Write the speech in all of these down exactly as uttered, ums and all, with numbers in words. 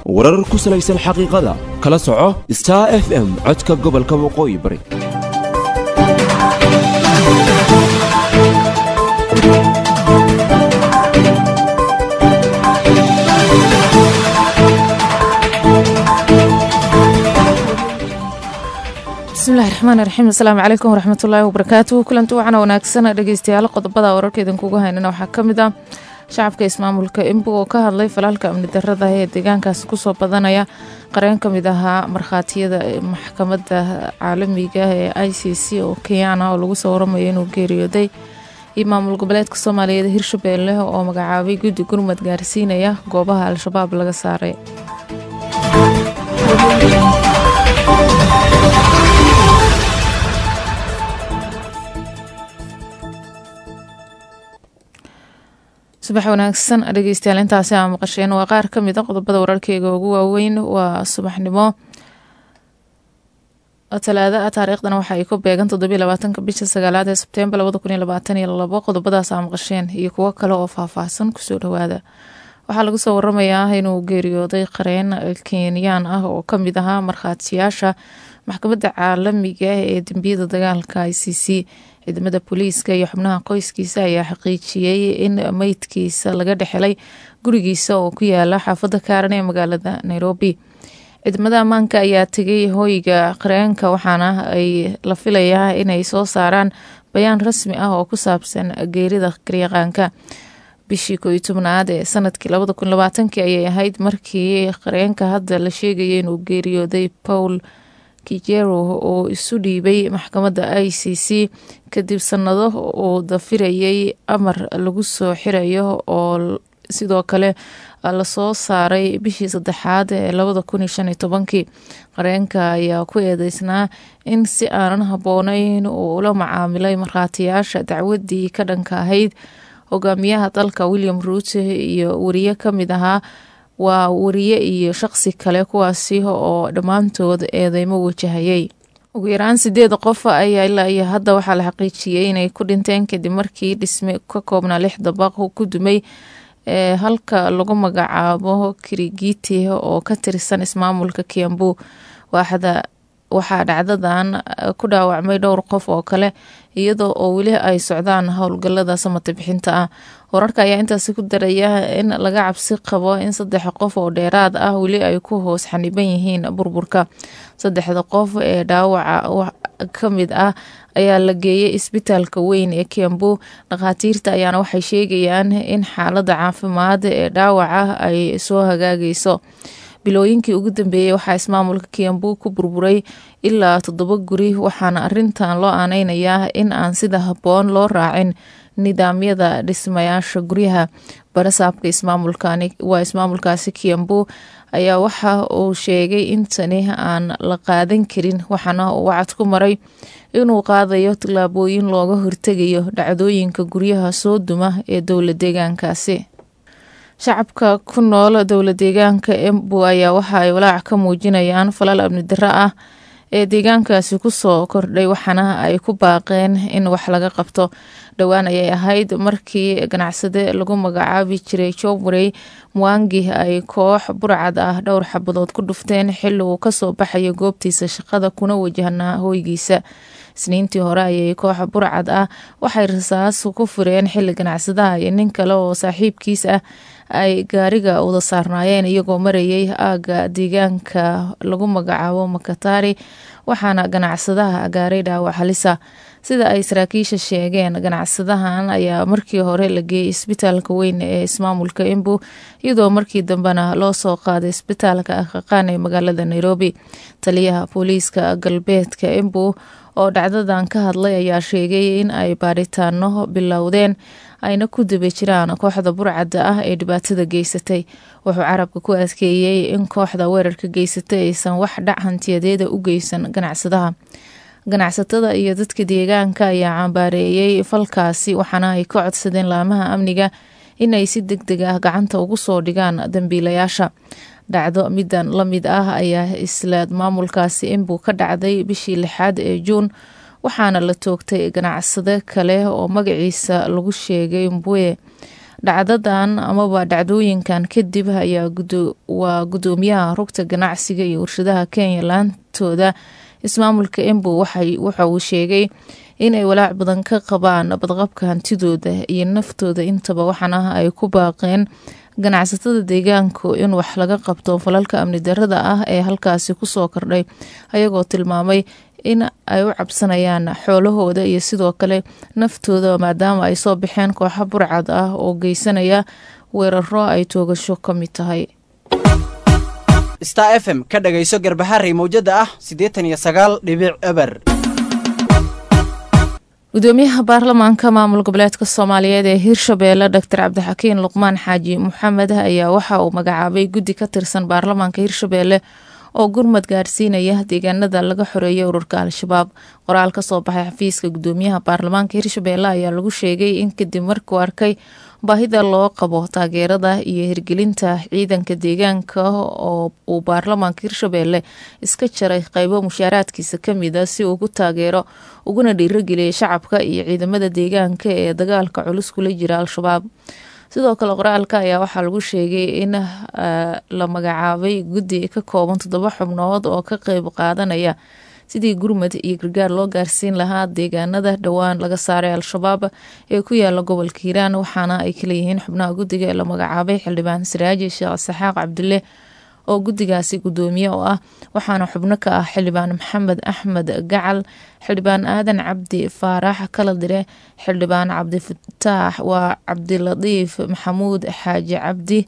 warar ku salaysan xaqiiqada kala soco Star F M codka gobolka waqooyi bari. bismillahi raxmaani raxiim. assalaamu calaykum waraxmatullaahi wabarakaatuhu. kulanti waxaana wanaagsan dhegeystayaal qodobada wararkeedan kugu haynana waxaa ka mid ah shacabka ismaamulka Embu oo ka hadlay falaalka amni darrada ee deegaankaas kusoo badanaya. qareen ka mid ahaa markhaatiyada maxkamadda caalamiga ee I C C oo Kenyan oo lagu soo waramayo inuu geeriyooday, iyo maamul goboleedka Soomaaliyeed Hirshabelle oo magacaabay guddi gurmad gaarsiinaya goobaha al-shabaab laga saaray. subax wanaagsan dhegeystayaal, intaasi aan maqasheen waa qaar ka mid ah qodobada wararkeyga ugu waaweyn. waa subaxnimo talaada ah, taariikhdana waxa ay ku beegan toddobiyo labaatanka bisha sagaalaad ee Sebtembar labada kun iyo labaatan iyo labo. qodobadaas aan maqasheen iyo kuwo kale oo faahfaahsan kusoo dhawaada. waxaa lagu soo waramayaa inuu geeriyooday qareen Kenyan ah oo ka mid ahaa markhaatiyaasha maxkamadda caalamiga ee dambiyada dagaalka I C C. ciidamada booliiska iyo xubnaha qoyskiisa ayaa xaqiijiyey in meydkiisa laga dhexelay gurigiisa oo ku yaala xaafadda Karen ee magaalada Nairobi. ciidamada ammaanka ayaa tegay hoyga qareenka waxaana ay la filayaa inay soo saaraan bayaan rasmi ah oo ku saabsan geerida qaryaqaanka. bishii koob iyo tobnaad ee sanadkii labada kun iyo labaatanki ayay ahayd markii qareenka hadda la sheegayay inuu geeriyooday Paul Kijero oo isu dhiibay maxkamadda I C C kadib sanado uu dafirayay amar lagu soo xirayo oo sidoo kale lasoo saaray bishii saddexaad ee labada kun iyo shan iyo tobankii. qareenka ayaa ku eedeysnaa in si aanan habboonayn uu ula macaamilay markhaatiyaasha dacwadii ka dhanka ahayd hogaamiyaha dalka William Ruto iyo wariye ka mid ahaa waa wariye iyo shaqsi kale kuwaasi oo dhammaantood eedeymo wajahayay. ugu yaraan sideed qof ayaa ilaa iyo hadda waxaa la xaqiijiyey inay ku dhinteen kadib markii dhisme ka koobnaa lix dabaq ku dumay ee halka lagu magacaabo Kirigiti oo ka tirsan ismaamulka Kiambu. waaxda waxaa dhacdadan ku dhaawacmay dhowr qof oo kale iyadoo oo weli ay socdaan howlgallada samata bixinta ah. wararka ayaa intaasi ku daraya in laga cabsi qabo in saddex qof oo dheeraad ah weli ay ku hoos xaniban yihiin burburka. saddexda qof ee dhaawaca ka mid ah ayaa la geeyay isbitaalka weyn ee Kiambu. dhakhaatiirta ayaana waxay sheegayaan in xaaladda caafimaad ee dhaawaca ay soo hagaagayso. bilooyinkii ugu dambeeyey waxaa ismaamulka Kiambu ku burburay ilaa toddoba guri, waxaana arintan loo aaneynayaa in aan sida habboon loo raacin nidaamyada dhismayaasha guryaha. barasaabka ismaamulkani waa ismaamulkaasi Kiambu ayaa waxa uu sheegay in tani aan la qaadan karin, waxaana uu wacad ku maray inuu qaadayo tallaabooyin looga hortegayo dhacdooyinka guryaha soo duma ee dowla deegaankaasi. shacabka ku nool dowla deegaanka Embu ayaa waxa ay walaac ka muujinayaan falal amni darro ah ee deegaankaasi kusoo kordhay, waxaana ay ku baaqeen in wax laga qabto. dhowaan ayay ahayd markii ganacsade lagu magacaabi jiray Chomrey Mwangi ay koox burcad ah dhowr xabadood ku dhufteen xilli uu kasoo baxayo goobtiisa shaqada kuna wajahnaa hoygiisa. isniintii hore ayay koox burcad ah waxay rasaas ku fureen xilli ganacsadaha iyo nin kale oo saaxiibkiis ah ay gaariga wada saarnaayeen iyagoo marayay aaga deegaanka lagu magacaabo Makatari, waxaana ganacsadaha gaaray dhaawac halisa. sida ay saraakiisha sheegeen, ganacsadahan ayaa markii hore la geeyay isbitaalka weyn ee ismaamulka Embu iyadoo markii dambena loo soo qaaday isbitaalka Aqaqaan ee magaalada Nairobi. taliyaha booliiska galbeedka Embu oo dhacdadan ka hadlay ayaa sheegay in ay baaritaano bilowdeen ayna ku daba jiraan kooxda burcadda ah ee dhibaatada geysatay. wuxuu carabka ku adkeeyey in kooxda weerarka geysatay aysan wax dhac hantiyadeeda u geysan ganacsadaha. ganacsatada iyo dadka deegaanka ayaa cambaareeyay falkaasi, waxaana ay ka codsadeen laamaha amniga inay si degdeg ah gacanta ugu soo dhigaan dambiilayaasha. dhacdo midan la mid ah ayaa isla maamulkaasi Embu ka dhacday bishii lixaad ee Juun, waxaana la toogtay ganacsade kale oo magaciisa lagu sheegay Mbwe. dhacdadan amaba dhacdooyinkan kadib ayaa waa gudoomiyaha rugta ganacsiga iyo warshadaha Kenya laantooda ismaamulka Embu waxa uu sheegay inay walaac badan ka qabaan badqabka hantidooda iyo naftooda intaba waxaana ay ku baaqeen ganacsatada deegaanku in wax laga qabto falalka amni darrada ah ee halkaasi kusoo kordhay ayagoo tilmaamay in ay u cabsanayaan xoolahooda iyo sidoo kale naftooda maadaama ay soo baxeen kooxo burcad ah oo geysanaya weeraro ay toogasho ka mid tahay. Star F M ka dhagayso Garbaharey mowjada ah siddeetan iyo sagaal dhibic eber. gudoomiyaha baarlamaanka maamul goboleedka Soomaaliyeed ee Hirshabeelle Doctor Cabdixakiin Luqmaan Xaaji Maxamed ayaa waxa uu magacaabay guddi ka tirsan baarlamaanka Hirshabeelle oo gurmad gaarsiinaya deegaanada laga xoreeyay ururka Al-Shabaab. qoraal ka soo baxay xafiiska gudoomiyaha baarlamaanka Hirshabeelle ayaa lagu sheegay in kadib markuu arkay baahida loo qabo taageerada iyo hirgelinta ciidanka deegaanka oo uu baarlamaanka Hirshabeelle iska jaray qaybo mushaaraadkiisa kamid ah si uu ku taageero uguna dhiirigeliyo shacabka iyo ciidamada deegaanka ee dagaalka culus kula jira Al-Shabaab. sidoo kale qoraalka ayaa waxaa lagu sheegay in la magacaabay guddi ka kooban toddoba xubnood oo ka qayb qaadanaya sidii gurmad iyo gargaar loo gaarsiin lahaa deegaanada dhowaan laga saaray Al-Shabaab ee ku yaala gobolka Hiiraan waxaana ay kala yihiin xubnaha guddiga la magacaabay xildhibaan Siraaji Sheekh Saxaaq Cabdulle oo guddigaasi gudoomiye oo ah waxaana xubno ka ah xildhibaan Maxamed Axmed Gacal, xildhibaan Aadan Cabdi Faarax kala dire, xildhibaan Cabdi Fataax waa Cabdiladiif Maxamuud Xaaji Cabdi,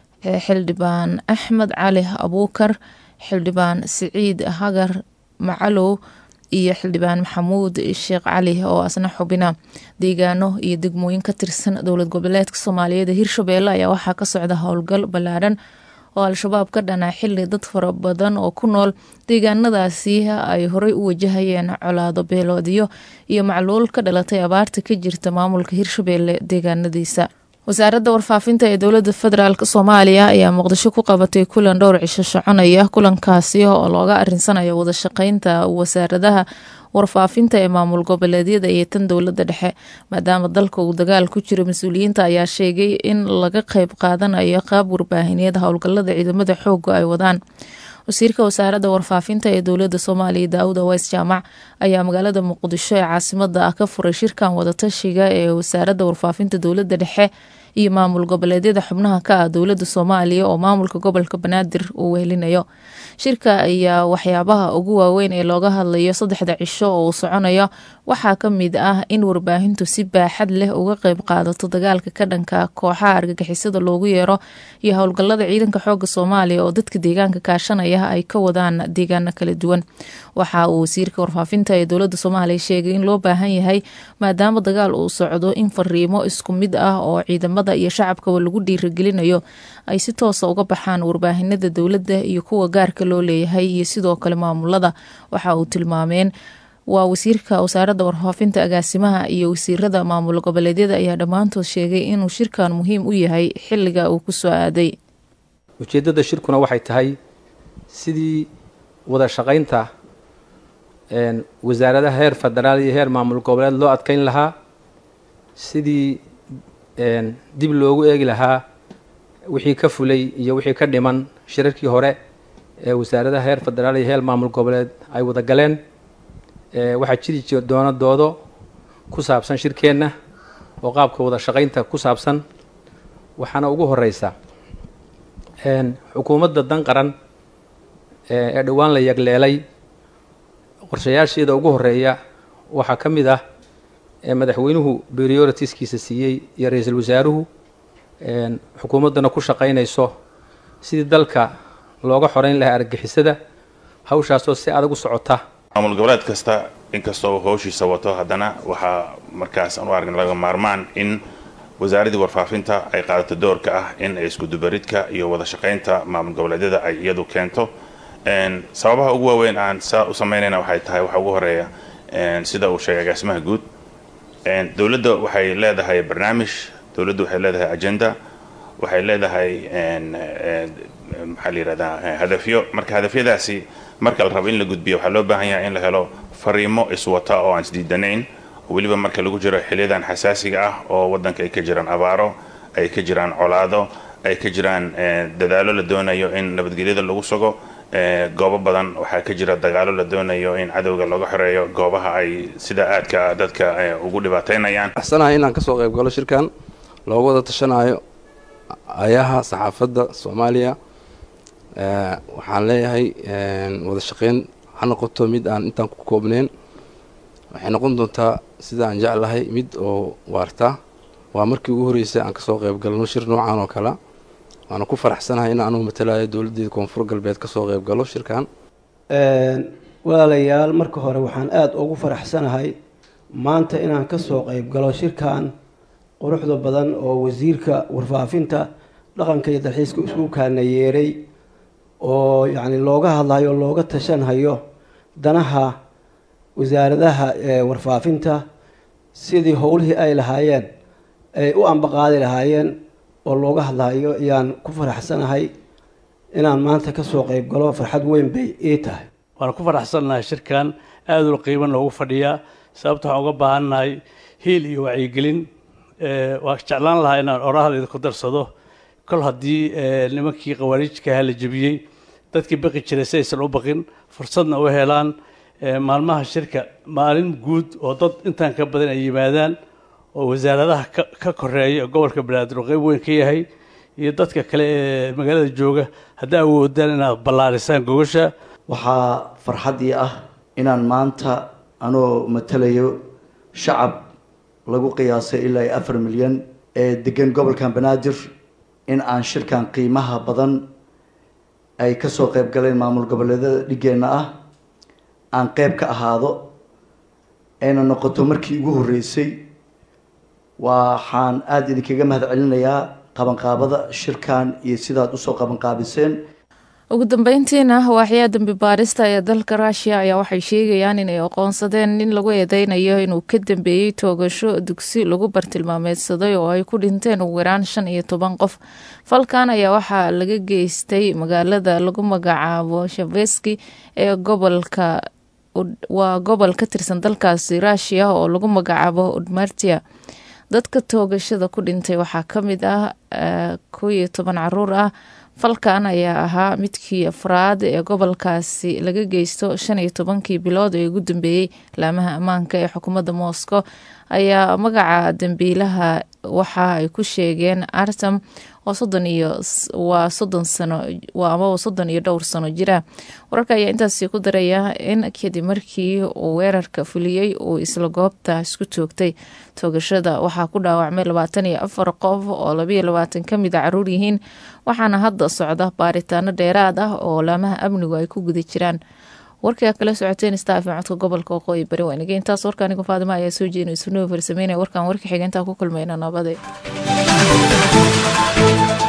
xildhibaan Axmed Cali Abuukar, xildhibaan Siciid Hagar Macalow iyo xildhibaan Maxamuud Sheekh Cali oo asna xubina deegaano iyo degmooyin ka tirsan dowlad goboleedka Soomaaliyeed ee Hirshabeelle ayaa waxaa ka socda howlgal ballaaran oo Al-Shabaab ka dhanaa xilli dad fara badan oo ku nool deegaanadaasi ay horey u wajahayeen colaado beeloodiyo iyo macluul ka dhalatay abaarta ka jirta maamulka Hirshabeelle deegaanadiisa. wasaaradda warfaafinta ee dowladda federaalk Soomaaliya ayaa Muqdisho ku qabatay kulan dhowr cisho soconaya. kulankaasi oo looga arinsanayo wada shaqeynta wasaaradaha warfaafinta ee maamul goboleedyada iyo tan dowladda dhexe maadaama dalka uu dagaal ku jiro. mas-uuliyiinta ayaa sheegay in laga qayb qaadanayo qaab warbaahineed howlgalada ciidamada xoogga ay wadaan. wasiirka wasaaradda warfaafinta ee dowladda Soomaaliya Daawud Aways Jaamac ayaa magaalada Muqdisho ee caasimada ah ka furay shirkan wadatashiga ee wasaaradda warfaafinta dowladda dhexe iyo maamul goboleedyada xubnaha ka ah dowladda Soomaaliya oo maamulka gobolka Banaadir uu wehelinayo. shirka ayaa waxyaabaha ugu waaweyn ee looga hadlayo saddexda cisho oo soconaya waxaa ka mid ah in warbaahintu si baaxad leh uga qayb qaadato dagaalka ka dhanka kooxaha argagixisada loogu yeero iyo howlgalada ciidanka xoogga Soomaaliya oo dadka deegaanka kaashanaya ay ka wadaan deegaano kala duwan. waxa uu wasiirka warfaafinta ee dowladda Soomaaliya sheegay in loo baahan yahay maadaama dagaal uu socdo in fariimo isku mid ah oo ciidamada iyo shacabka lagu dhiirigelinayo ay si toos ah uga baxaan warbaahinada dowladda iyo kuwa gaarka loo leeyahay iyo sidoo kale maamulada. waxa uu tilmaameen waa wasiirka wasaaradda warfaafinta agaasimaha iyo wasiirada maamul goboleedyada ayaa dhammaantood sheegay inuu shirkan muhiim u yahay xilliga uu ku soo aaday. ujeedada shirkuna waxay tahay sidii wada shaqeynta een wasaaradaha heer federaal iyo heer maamul goboleed loo adkeyn lahaa, sidii een dib loogu eegi lahaa wixii ka fulay iyo wixii ka dhiman shirarkii hore ee wasaaradaha heer federaal iyo heer maamul goboleed ay wada galeen. ee waxaa jiri doona doodo ku saabsan shirkeenna oo qaabka wada shaqeynta ku saabsan. waxaana ugu horeysa een xukuumadda dan qaran ee dhawaan la yagleelay qorshayaasheeda ugu horeeya waxaa ka mid ah ee madaxweynuhu prioritiskiisa siiyey iyo ra'iisul wasaaruhu een xukuumaddana ku shaqeynayso sidii dalka looga xoreyn lahaa argagixisada. hawshaasoo si adag u socota. maamul goboleed kasta inkastoo howshiisa wato haddana waxaa markaas aan u aragn laga maarmaan in wasaaradii warfaafinta ay qaadato doorka ah in ay isku dubaridka iyo wada shaqeynta maamul goboleedyada ay iyadu keento. sababaha ugu waaweyn aan saa u sameynayna waxay tahay waxa ugu horeeya sida uu sheegay agaasimaha guud, dowladda waxay leedahay barnaamij, dowladda waxay leedahay agenda, waxay leedahay maxaa la yidhahdaa hadafyo. marka hadafyadaasi marka la rabo in la gudbiyo waxaa loo baahan yahay in la helo fariimo iswata oo aan isdiidanayn, weliba marka lagu jiro xiliyadan xasaasiga ah oo waddanka ay ka jiraan abaaro, ay ka jiraan colaado ay ka jiraan dadaalo la doonayo in nabadgelyada lagu sugo goobo badan waxaa ka jira dagaalo la doonayo in cadowga laga xoreeyo goobaha ay sida aadka dadka ugu dhibaataynayaan. axsanahay inaan kasoo qayb galo shirkan loogu wada tashanayo ayaha saxaafadda Soomaaliya. waxaan leeyahay wada shaqeyn ha noqoto mid aan intaan ku koobneen, waxay noqon doontaa sida aan jeclahay mid oo waarta. waa markii ugu horeysay aan kasoo qayb galno shir noocan oo kale. waana ku faraxsanahay in aanu matalayo dowladda Koonfur Galbeed kasoo qayb galo shirkan. een walaalayaal, marka hore waxaan aad ugu faraxsanahay maanta inaan kasoo qayb galo shirkan quruxda badan oo wasiirka warfaafinta dhaqanka iyo dalxiiska isku kaaneeyay oo yacni looga hadlayo looga tashanhayo danaha wasaaradaha warfaafinta sidii howlihii ay lahaayeen ay u ambaqaadi lahaayeen oo looga hadlayo. ayaan ku faraxsanahay inaan maanta kasoo qayb galo. farxad weyn bay ii tahay. waan ku faraxsanahay shirkan aad u qiimo loogu fadhiyaa sababta waxaan uga baahannahay hiil iyo wacyigelin. waa jeclaan lahaa inaan oraahdeeda ku darsado kol haddii nimankii qawaariijka la jabiyey dadkii baqi jiray si aysan u baqin fursadna u helaan maalmaha shirka maalin guud oo dad intaan ka badan ay yimaadaan oo wasaaradaha ka koreeya gobolka Banaadir qayb weyn ka yahay iyo dadka kale ee magaalada jooga haddii awoodaan inaad ballaarisaan gogosha. waxaa farxadii ah inaan maanta anoo matalayo shacab lagu qiyaasay ilaa afar milyan ee degan gobolka Banaadir in aan shirkan qiimaha badan ay ka soo qayb galeen maamul goboleedyada dhigeena ah aan qayb ka ahaado ayna noqoto markii ugu horeysay. waxaan aad idinkaga mahadcelinayaa qabanqaabada shirkan iyo sidaad usoo qabanqaabiseen. ugu dambeyntiina waaxyaha dambi baarista ee dalka Russia ayaa waxay sheegayaan inay aqoonsadeen nin lagu eedeynayo inuu ka dambeeyay toogasho dugsi lagu bartilmaameedsaday oo ay ku dhinteen ugu yaraan shan iyo toban qof. falkan ayaa waxaa laga geystay magaalada lagu magacaabo Shaveski ee gobolka waa gobol ka tirsan dalkaasi Russia oo lagu magacaabo Udmurtia. dadka toogashada ku dhintay waxaa ka mid ah kow iyo toban caruur ah. falkan ayaa ahaa midkii afraad ee gobolkaasi laga geysto shan iyo tobankii bilood ee ugu dambeeyey. laamaha ammaanka ee xukuumadda Moscow ayaa magaca dambiilaha waxa ay ku sheegeen Artem oo soddon iyo waa soddon sano waa ama soddon iyo dhowr sano jira. wararka ayaa intaasi ku daraya in kadib markii uu weerarka fuliyey uu isla goobta isku toogtay. toogashada waxaa ku dhaawacmay labaatan iyo afar qof oo laba iyo labaatan ka mid ah caruur yihiin, waxaana hadda socda baaritaano dheeraad ah oo laamaha amnigu ay ku guda jiraan. warkaa kala socoteen Star F M codka gobolka Waqooyi Bari. waa inageen taas warkaan igu Faadimo ayaa soo jeedinay isnoo farsameynaya warkaan warka xigeentaa ku kulmayna nabadee.